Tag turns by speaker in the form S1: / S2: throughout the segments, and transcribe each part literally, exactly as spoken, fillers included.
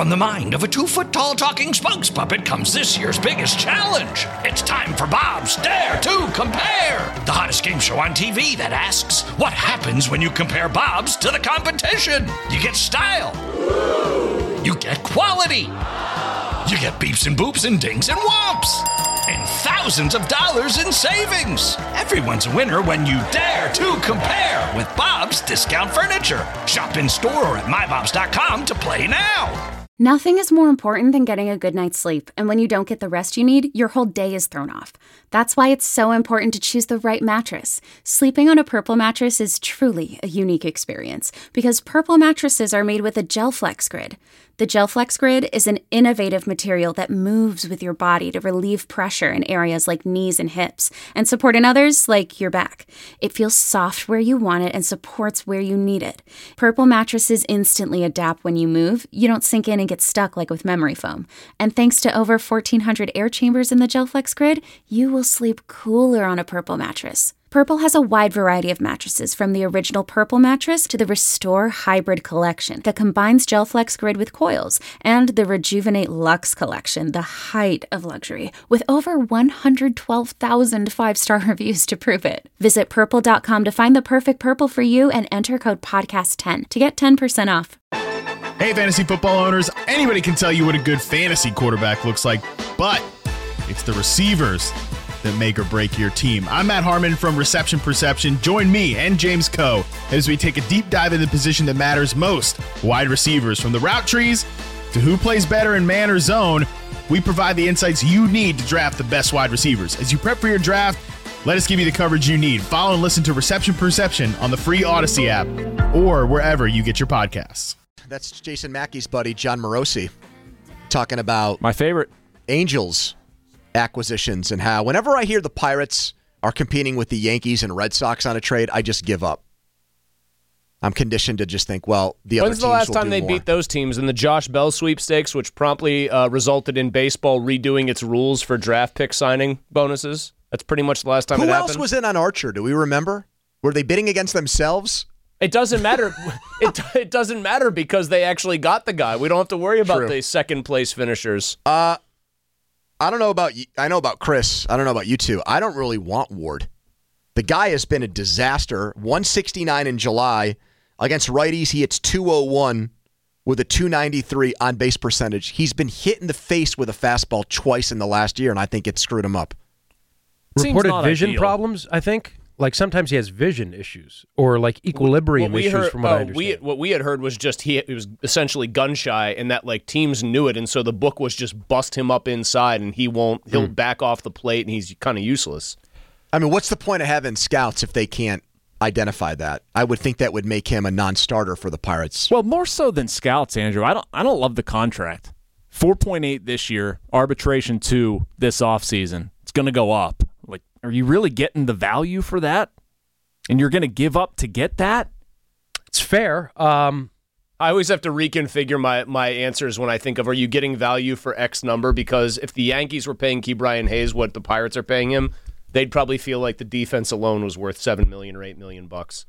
S1: From the mind of a two-foot-tall talking spokes puppet comes this year's biggest challenge. It's time for Bob's Dare to Compare, the hottest game show on T V that asks, what happens when you compare Bob's to the competition? You get style. You get quality. You get beeps and boops and dings and whomps. And thousands of dollars in savings. Everyone's a winner when you dare to compare with Bob's Discount Furniture. Shop in store or at my bobs dot com to play now.
S2: Nothing is more important than getting a good night's sleep, and when you don't get the rest you need, your whole day is thrown off. That's why it's so important to choose the right mattress. Sleeping on a Purple mattress is truly a unique experience, because Purple mattresses are made with a GelFlex Grid. The GelFlex Grid is an innovative material that moves with your body to relieve pressure in areas like knees and hips, and support in others like your back. It feels soft where you want it and supports where you need it. Purple mattresses instantly adapt when you move. You don't sink in and get stuck like with memory foam. And thanks to over fourteen hundred air chambers in the GelFlex Grid, you will sleep cooler on a Purple mattress. Purple has a wide variety of mattresses, from the original Purple mattress to the Restore Hybrid collection that combines GelFlex Grid with coils, and the Rejuvenate Luxe collection, the height of luxury, with over one hundred twelve thousand five-star reviews to prove it. Visit purple dot com to find the perfect Purple for you and enter code podcast ten to get ten percent off.
S3: Hey, fantasy football owners, anybody can tell you what a good fantasy quarterback looks like, but it's the receivers that make or break your team. I'm Matt Harmon from Reception Perception. Join me and James Coe as we take a deep dive into the position that matters most, wide receivers. From the route trees to who plays better in man or zone, we provide the insights you need to draft the best wide receivers. As you prep for your draft, let us give you the coverage you need. Follow and listen to Reception Perception on the free Odyssey app or wherever you get your podcasts.
S4: That's Jason Mackey's buddy, John Morosi, talking about
S5: my favorite
S4: Angels acquisitions and how whenever I hear the Pirates are competing with the Yankees and Red Sox on a trade, I just give up. I'm conditioned to just think, well, the other
S5: When's
S4: teams
S5: the last
S4: will
S5: time
S4: do
S5: they
S4: more.
S5: beat those teams in the Josh Bell sweepstakes, which promptly uh, resulted in baseball redoing its rules for draft pick signing bonuses? That's pretty much the last time
S4: Who
S5: it
S4: else
S5: happened.
S4: was in on Archer? Do we remember? Were they bidding against themselves?
S5: It doesn't matter. it it doesn't matter because they actually got the guy. We don't have to worry about
S4: True.
S5: the second place finishers.
S4: Uh, I don't know about you. I know about Chris. I don't know about you two. I don't really want Ward. The guy has been a disaster. one sixty-nine in July. Against righties, he hits two oh one with a two ninety-three on-base percentage. He's been hit in the face with a fastball twice in the last year, and I think it screwed him up.
S6: Reported vision
S5: ideal.
S6: problems, I think. Like sometimes he has vision issues or like equilibrium
S5: What we
S6: issues
S5: heard-
S6: from what I
S5: oh,
S6: understand.
S5: We, what we had heard was just he, he was essentially gun shy, and that like teams knew it, and so the book was just bust him up inside, and he won't. He'll
S6: Mm.
S5: back off the plate, and he's kind of useless.
S4: I mean, what's the point of having scouts if they can't identify that? I would think that would make him a non-starter for the Pirates.
S7: Well, more so than scouts, Andrew. I don't I don't love the contract. four point eight this year, arbitration two this offseason. It's going to go up. Like, are you really getting the value for that? And you're going to give up to get that?
S6: It's fair. Um,
S5: I always have to reconfigure my, my answers when I think of, are you getting value for X number? Because if the Yankees were paying Ke'Bryan Hayes what the Pirates are paying him, they'd probably feel like the defense alone was worth seven million or eight million bucks.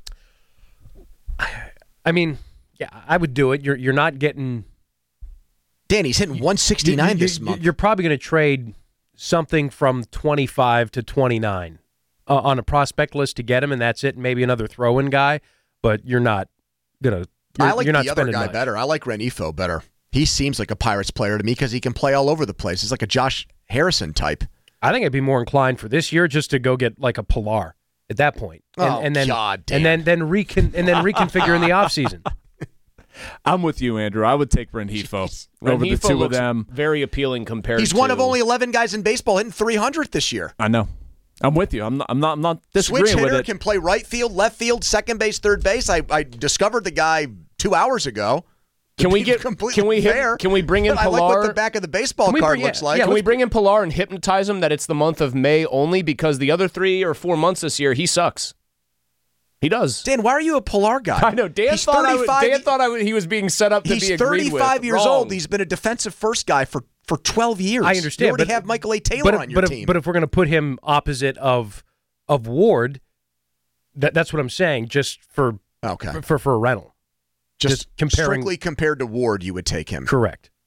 S6: I mean, yeah, I would do it. You're you're not getting.
S4: Dan, he's hitting one sixty-nine
S6: you-
S4: this
S6: you-
S4: month.
S6: You're probably going to trade something from twenty-five to twenty-nine uh, on a prospect list to get him, and that's it. Maybe another throw-in guy, but you're not gonna. You're,
S4: I like
S6: you're not
S4: the other
S6: spending
S4: guy
S6: much.
S4: better. I like Renifo better. He seems like a Pirates player to me because he can play all over the place. He's like a Josh Harrison type.
S6: I think I'd be more inclined for this year just to go get like a Pilar at that point, and,
S4: Oh,
S6: and then
S4: God damn.
S6: and then then recon and then reconfigure in the offseason.
S7: I'm with you, Andrew. I would take Renifo over the
S5: Renifo
S7: two of
S5: looks
S7: them.
S5: very appealing compared
S4: He's
S5: to...
S4: one of only eleven guys in baseball hitting three hundred this year.
S7: I know. I'm with you. I'm not. I'm not. I'm not disagreeing
S4: Switch hitter
S7: with it.
S4: can play right field, left field, second base, third base. I, I discovered the guy two hours ago.
S5: Can
S4: To
S5: we
S4: be
S5: get?
S4: completely
S5: Can we hit,
S4: fair.
S5: Can we bring in
S4: I like what
S5: Pilar?
S4: the back of the baseball
S6: Can we
S4: card
S6: bring-
S4: looks
S6: yeah,
S4: like.
S6: yeah,
S5: Can we
S6: let's-
S5: bring in Pilar and hypnotize him that it's the month of May only because the other three or four months this year he sucks. He does.
S4: Dan, why are you a Pilar guy?
S5: I know. Dan
S4: He's
S5: thought I would,
S4: thirty-five.
S5: Dan thought I would, he was being set up to
S4: He's
S5: be agreed with.
S4: thirty-five years
S5: Wrong.
S4: old. He's been a defensive first guy for, for twelve years.
S6: I understand.
S4: You already
S6: but,
S4: have Michael A. Taylor
S6: but if,
S4: on your
S6: but
S4: team.
S6: If, but if we're going to put him opposite of of Ward, that that's what I'm saying. Just for
S4: okay,
S6: for for a rental.
S4: just,
S6: just comparing-
S4: strictly compared to Ward, you would take him.
S6: Correct.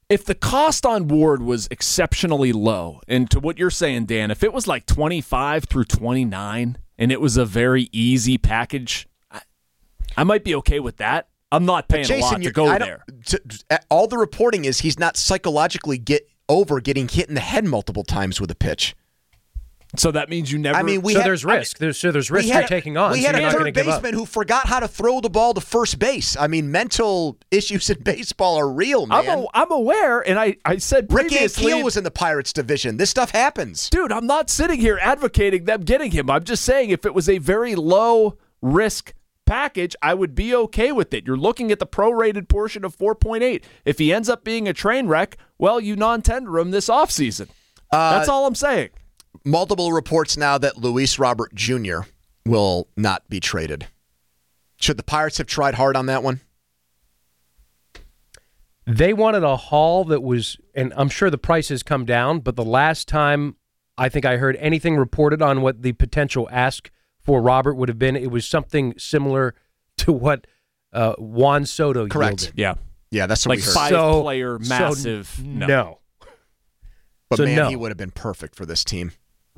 S7: if the cost on Ward was exceptionally low, and to what you're saying, Dan, if it was like twenty-five through twenty-nine and it was a very easy package, I, I might be okay with that. I'm not paying
S4: Jason,
S7: a lot to go
S4: I don't-
S7: there.
S4: To, to- all the reporting is he's not psychologically get over getting hit in the head multiple times with a pitch.
S7: So that means you never.
S4: I mean, we
S6: so
S4: had,
S6: there's risk. There's, so there's
S4: we
S6: risk
S4: had-
S6: you're taking on.
S4: We
S6: so
S4: had
S6: you're
S4: a
S6: not
S4: third
S6: going to give up.
S4: baseman who forgot how to throw the ball to first base. I mean, mental issues in baseball are real, man.
S7: I'm, a, I'm aware, and I, I said
S4: Rick
S7: previously,
S4: Ankiel was in the Pirates division. This stuff happens.
S7: dude, I'm not sitting here advocating them getting him. I'm just saying if it was a very low risk package, I would be okay with it. You're looking at the prorated portion of four point eight. If he ends up being a train wreck, well, you non-tender him this offseason.
S4: Uh,
S7: That's all I'm saying.
S4: Multiple reports now that Luis Robert Junior will not be traded. Should the Pirates have tried hard on that one?
S6: They wanted a haul that was, and I'm sure the price has come down, but the last time I think I heard anything reported on what the potential ask for Robert would have been, it was something similar to what uh, Juan Soto
S4: Correct.
S6: yielded.
S7: Yeah.
S4: Yeah, that's what
S7: Like
S4: we heard.
S7: five
S6: So-
S7: player,
S6: so
S7: massive. no.
S6: no.
S4: but
S6: so
S4: man,
S6: no.
S4: he would have been perfect for this team.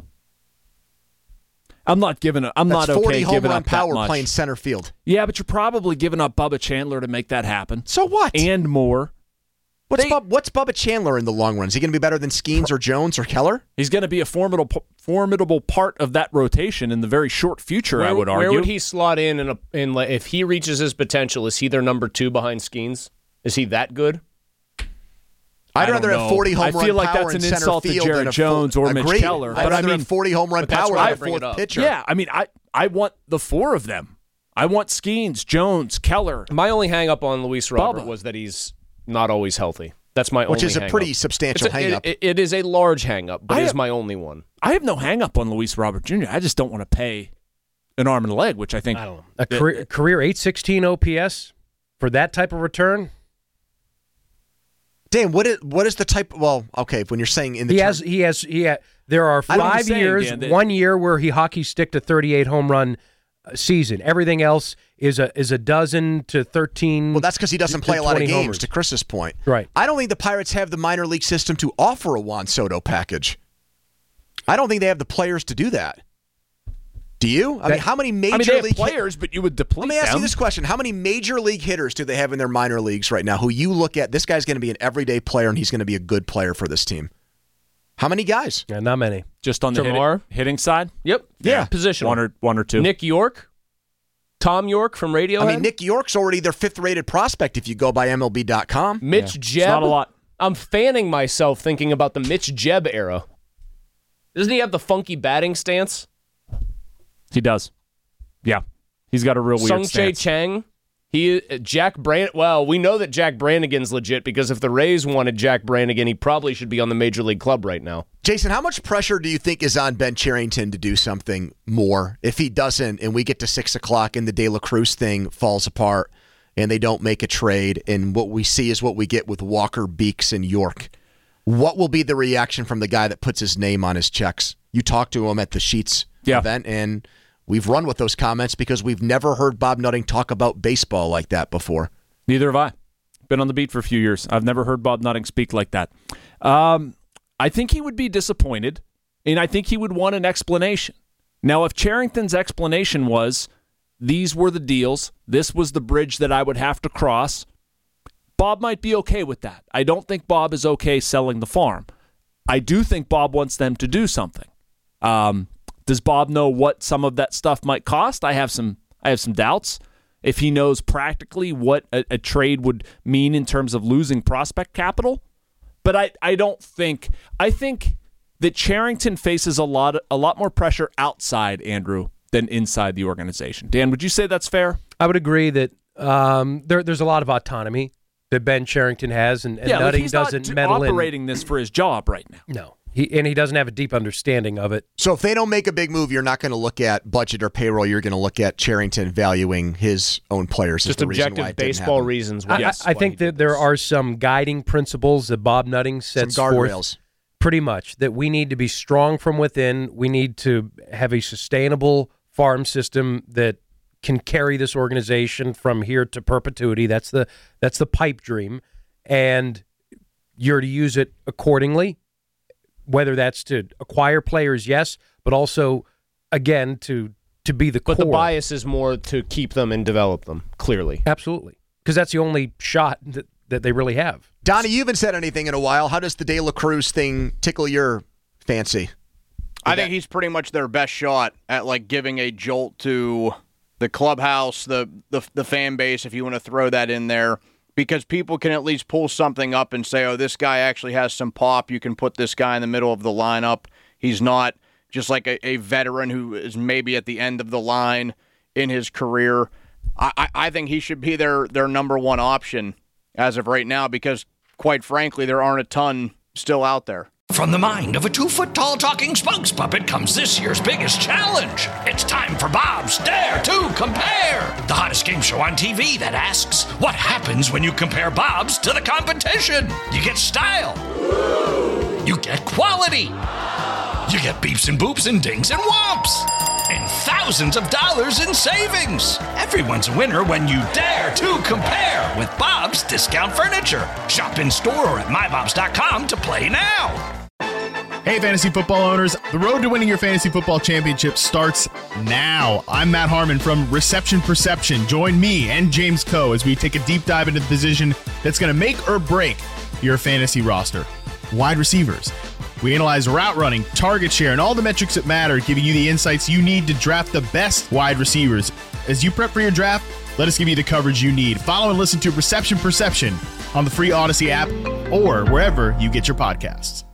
S7: I'm not giving up. I'm
S4: That's
S7: not
S4: forty
S7: okay
S4: home
S7: giving
S4: run
S7: up that
S4: power
S7: much.
S4: playing center field.
S7: Yeah, but you're probably giving up Bubba Chandler to make that happen.
S4: So what?
S7: And more.
S4: What's,
S7: they-
S4: Bub, what's Bubba Chandler in the long run? Is he going to be better than Skeens or Jones or Keller?
S7: He's going to be a formidable formidable part of that rotation in the very short future,
S5: Where,
S7: I would argue.
S5: where would he slot in? In, a, in like, if he reaches his potential, is he their number two behind Skeens? Is he that good?
S4: I'd
S7: I don't
S4: rather have
S7: know.
S4: forty home
S7: I
S4: run
S7: feel like
S4: power
S7: that's
S4: in
S7: an
S4: center
S7: insult to
S4: field
S7: Jared
S4: than a
S7: Jones
S4: full,
S7: or Mitch
S4: agreed.
S7: Keller,
S4: I'd
S7: but I
S4: rather
S7: mean-
S4: have forty home run
S5: but that's
S4: power
S5: why
S4: than
S5: I
S4: a
S5: bring it
S4: fourth
S5: up.
S4: pitcher.
S7: Yeah, I mean, I, I want the four of them. I want Skeens, Jones, Keller.
S5: My only hang up on Luis Robert
S7: Bubba.
S5: was that he's not always healthy. That's my
S4: Which
S5: only
S4: is a
S5: hang
S4: pretty
S5: up.
S4: substantial
S5: It's a-
S4: hang up.
S5: It, it is a large hang up, but
S7: I
S5: it is
S7: have-
S5: my only one.
S7: I have no hang up on Luis Robert Junior I just don't want to pay an arm and a leg, which I think
S6: I don't know. A career, career eight sixteen O P S for that type of return?
S4: Dan, what is what is the type? Well, okay, when you're saying in the
S6: He
S4: term-
S6: has, he has, he ha there are
S7: I know what
S6: five
S7: you're saying,
S6: years,
S7: Dan, that-
S6: one year where he hockey sticked a thirty-eight home run uh, season. Everything else is a is a dozen to thirteen.
S4: well, that's because he doesn't
S6: to
S4: play a lot of
S6: twenty
S4: games.
S6: homers.
S4: To Chris's point,
S6: Right.
S4: I don't think the Pirates have the minor league system to offer a Juan Soto package. I don't think they have the players to do that. Do you? I
S6: That-
S4: mean, how many major
S7: I mean, they have
S4: league hit-
S7: players, but you would deplete
S4: Let me ask
S7: them.
S4: you this question: how many major league hitters do they have in their minor leagues right now? Who you look at? This guy's going to be an everyday player, and he's going to be a good player for this team. How many guys?
S6: Yeah, not many.
S7: Just on the
S5: Jamar?
S7: hitting, hitting side?
S5: Yep.
S4: Yeah.
S5: Position.
S7: One or, one or two.
S5: Nick York, Tom York from Radiohead.
S4: I mean, Nick York's already their fifth-rated prospect if you go by M L B dot com.
S5: Mitch Jeb.
S7: It's not a lot.
S5: I'm fanning myself thinking about the Mitch Jeb era. Doesn't he have the funky batting stance?
S7: He does. Yeah. He's got a real weird
S5: Sung Chae
S7: stance.
S5: Chang. He uh, Jack Brand. Well, we know that Jack Brannigan's legit because if the Rays wanted Jack Brannigan, he probably should be on the major league club right now.
S4: Jason, how much pressure do you think is on Ben Cherington to do something more? If he doesn't, and we get to six o'clock and the De La Cruz thing falls apart, and they don't make a trade, and what we see is what we get with Walker, Beeks, and York. What will be the reaction from the guy that puts his name on his checks? You talked to him at the Sheets
S7: Yeah.
S4: event, and we've run with those comments because we've never heard Bob Nutting talk about baseball like that before.
S7: Neither have I. Been on the beat for a few years. I've never heard Bob Nutting speak like that. Um, I think he would be disappointed, and I think he would want an explanation. Now, if Cherington's explanation was, these were the deals, this was the bridge that I would have to cross, Bob might be okay with that. I don't think Bob is okay selling the farm. I do think Bob wants them to do something. Um, does Bob know what some of that stuff might cost? I have some I have some doubts. If he knows practically what a, a trade would mean in terms of losing prospect capital. But I, I don't think I think that Cherington faces a lot a lot more pressure outside, Andrew, than inside the organization. Dan, would you say that's fair?
S6: I would agree that um, there, there's a lot of autonomy that Ben Cherington has, and, and
S7: yeah, like
S6: Nutting
S7: he's
S6: doesn't
S7: not
S6: meddle in.
S7: operating this for his job right now.
S6: No, he and he doesn't have a deep understanding of it.
S4: So if they don't make a big move, you're not going to look at budget or payroll. You're going to look at Cherington valuing his own players. as
S5: Just
S4: the reason why
S5: objective
S4: it didn't
S5: baseball
S4: happen.
S5: reasons.
S6: I,
S5: Why,
S6: I,
S5: yes,
S6: I
S5: why
S6: think
S5: he did
S6: that there
S5: this.
S6: are some guiding principles that Bob Nutting
S4: Some
S6: sets forth.
S4: guardrails.
S6: Pretty much that we need to be strong from within. We need to have a sustainable farm system that can carry this organization from here to perpetuity. That's the that's the pipe dream. And you're to use it accordingly, whether that's to acquire players, yes, but also, again, to to be the core.
S5: But the bias is more to keep them and develop them, clearly.
S6: Absolutely. Because that's the only shot that, that they really have.
S4: Donnie, you haven't said anything in a while. How does the De La Cruz thing tickle your fancy?
S8: I think he's pretty much their best shot at like giving a jolt to the clubhouse, the, the the fan base, if you want to throw that in there, because people can at least pull something up and say, oh, this guy actually has some pop. You can put this guy in the middle of the lineup. He's not just like a, a veteran who is maybe at the end of the line in his career. I, I think he should be their, their number one option as of right now because, quite frankly, there aren't a ton still out there.
S1: From the mind of a two-foot-tall talking spokes puppet comes this year's biggest challenge. It's time for Bob's Dare to Compare, the hottest game show on T V that asks, what happens when you compare Bob's to the competition? You get style. You get quality. You get beeps and boops and dings and whomps. And thousands of dollars in savings. Everyone's a winner when you dare to compare with Bob's Discount Furniture. Shop in store or at my bobs dot com to play now.
S3: Hey, fantasy football owners. The road to winning your fantasy football championship starts now. I'm Matt Harmon from Reception Perception. Join me and James Coe as we take a deep dive into the position that's going to make or break your fantasy roster. Wide receivers. We analyze route running, target share, and all the metrics that matter, giving you the insights you need to draft the best wide receivers. As you prep for your draft, let us give you the coverage you need. Follow and listen to Reception Perception on the free Odyssey app or wherever you get your podcasts.